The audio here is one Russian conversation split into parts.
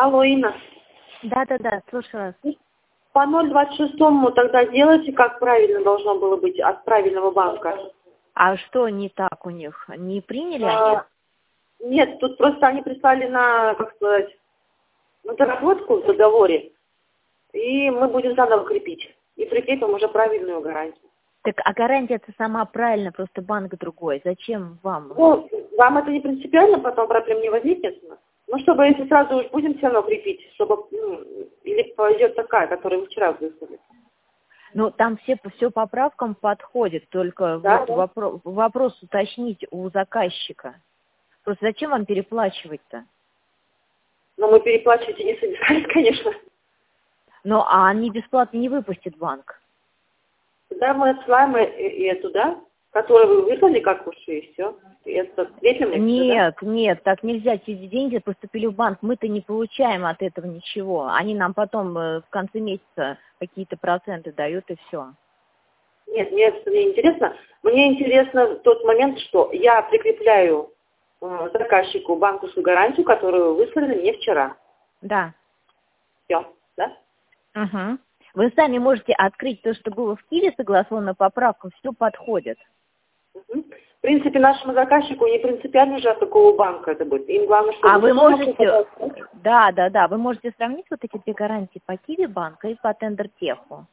Алло, Инна. Да, слушаю вас. По 026-му тогда делайте, как правильно должно было быть, от правильного банка. А что не так у них? Не приняли они? Нет, тут просто они прислали на, как сказать, на доработку в договоре, и мы будем заново крепить. И прикрепим уже правильную гарантию. Так, а гарантия-то сама правильно, просто банк другой. Зачем вам? Ну, вам это не принципиально, потом проблем не возникнет. Ну, чтобы, если сразу уж будем все равно крепить, чтобы, или пойдет такая, которую вы вчера выслали. Ну, там все по правкам подходит, только Да, вот да. вопрос уточнить у заказчика. Просто зачем вам переплачивать-то? Но мы переплачивать и не собирались, конечно. Ну, а они бесплатно не выпустит банк. Тогда мы отсылаем и эту, да, которую вы выслали, как уж, и все. И это встретим их, да? Нет, так нельзя. Те деньги поступили в банк, мы-то не получаем от этого ничего. Они нам потом в конце месяца какие-то проценты дают, и все. Нет, мне это не интересно. Мне интересно тот момент, что я прикрепляю заказчику банковскую гарантию, которую вы выслали мне вчера. Да. Все, да? Угу. Вы сами можете открыть то, что было в Киеве, согласно поправкам, все подходит. Угу. В принципе, нашему заказчику не принципиально же от какого банка это будет. Им главное, чтобы... А вы можете... Да, вы можете сравнить вот эти две гарантии по Киеве банка и по Тендертеху.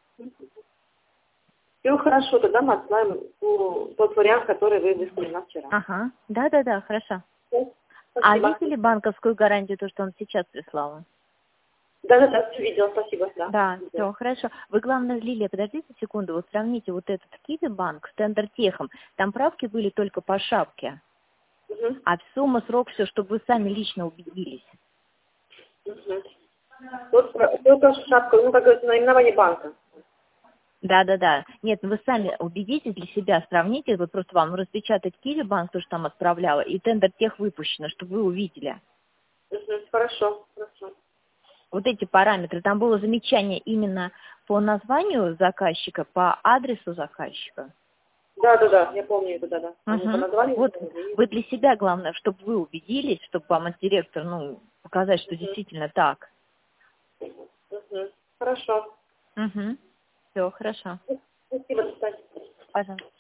Все хорошо, тогда мы отсылаем тот вариант, который вы выслали нам вчера. Ага, да, хорошо. Все, А спасибо. видели банковскую гарантию, то, что он сейчас прислал? Да, все видела, спасибо. Да, все, хорошо. Вы, главное, Лилия, подождите секунду, вот сравните вот этот Киви банк с Тендертехом. Там правки были только по шапке, Угу. а сумма, срок, все, чтобы вы сами лично убедились. Угу. Только шапка, как говорится, наименование банка. Да. Нет, вы сами убедитесь для себя, сравните, вот просто вам распечатать Киви банк, то, что там отправляла, и Тендертех выпущено, чтобы вы увидели. Угу. Хорошо. Вот эти параметры. Там было замечание именно по названию заказчика, по адресу заказчика. Да, я помню это, да. Они по Угу. названию. Вот вы для себя, главное, чтобы вы убедились, чтобы вам директор, показать, что действительно так. Угу. Хорошо. Угу. Все, хорошо. Спасибо, до свидания. Пожалуйста.